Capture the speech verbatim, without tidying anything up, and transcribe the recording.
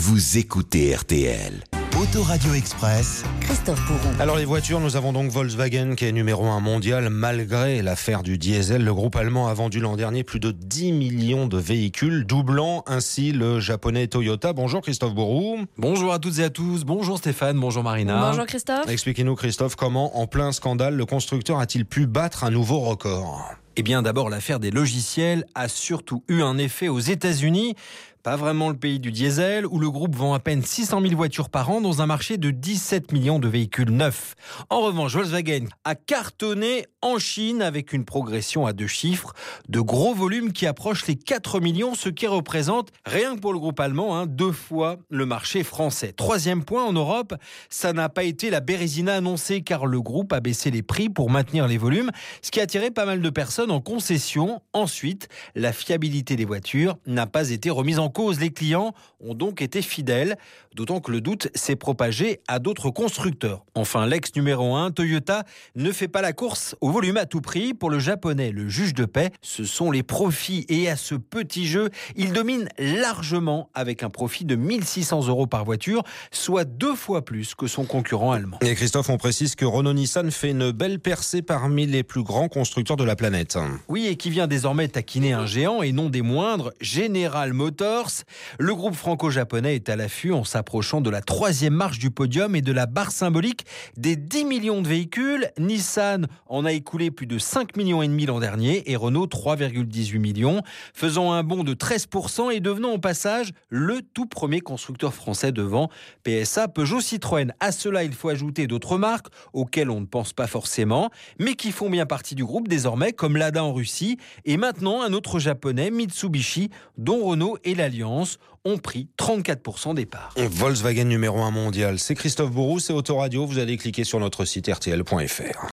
vous écoutez R T L. Autoradio Express, Christophe Bourron. Alors les voitures, nous avons donc Volkswagen qui est numéro un mondial malgré l'affaire du diesel. Le groupe allemand a vendu l'an dernier plus de dix millions de véhicules, doublant ainsi le japonais Toyota. Bonjour Christophe Bourron. Bonjour à toutes et à tous, bonjour Stéphane, bonjour Marina. Bonjour Christophe. Expliquez-nous Christophe, comment en plein scandale le constructeur a-t-il pu battre un nouveau record ? Eh bien d'abord l'affaire des logiciels a surtout eu un effet aux États-Unis. Pas vraiment le pays du diesel, où le groupe vend à peine six cent mille voitures par an dans un marché de dix-sept millions de véhicules neufs. En revanche, Volkswagen a cartonné en Chine avec une progression à deux chiffres, de gros volumes qui approchent les quatre millions, ce qui représente, rien que pour le groupe allemand, hein, deux fois le marché français. Troisième point, en Europe, ça n'a pas été la Bérésina annoncée, car le groupe a baissé les prix pour maintenir les volumes, ce qui a attiré pas mal de personnes en concession. Ensuite, la fiabilité des voitures n'a pas été remise en cause. Les clients ont donc été fidèles, d'autant que le doute s'est propagé à d'autres constructeurs. Enfin, l'ex numéro un, Toyota, ne fait pas la course au volume à tout prix. Pour le japonais, le juge de paix, ce sont les profits. Et à ce petit jeu, il domine largement avec un profit de mille six cents euros par voiture, soit deux fois plus que son concurrent allemand. Et Christophe, on précise que Renault-Nissan fait une belle percée parmi les plus grands constructeurs de la planète. Oui, et qui vient désormais taquiner un géant et non des moindres, General Motors. Le groupe franco-japonais est à l'affût en s'approchant de la troisième marche du podium et de la barre symbolique des dix millions de véhicules. Nissan en a écoulé plus de cinq virgule cinq millions l'an dernier et Renault trois virgule dix-huit millions, faisant un bond de treize pour cent et devenant au passage le tout premier constructeur français devant P S A, Peugeot, Citroën. À cela, il faut ajouter d'autres marques auxquelles on ne pense pas forcément, mais qui font bien partie du groupe désormais, comme Lada en Russie et maintenant un autre japonais, Mitsubishi, dont Renault et l'Alliance ont pris trente-quatre pour cent des parts. Volkswagen numéro un mondial, c'est Christophe Bourron, c'est Autoradio. Vous allez cliquer sur notre site R T L point F R.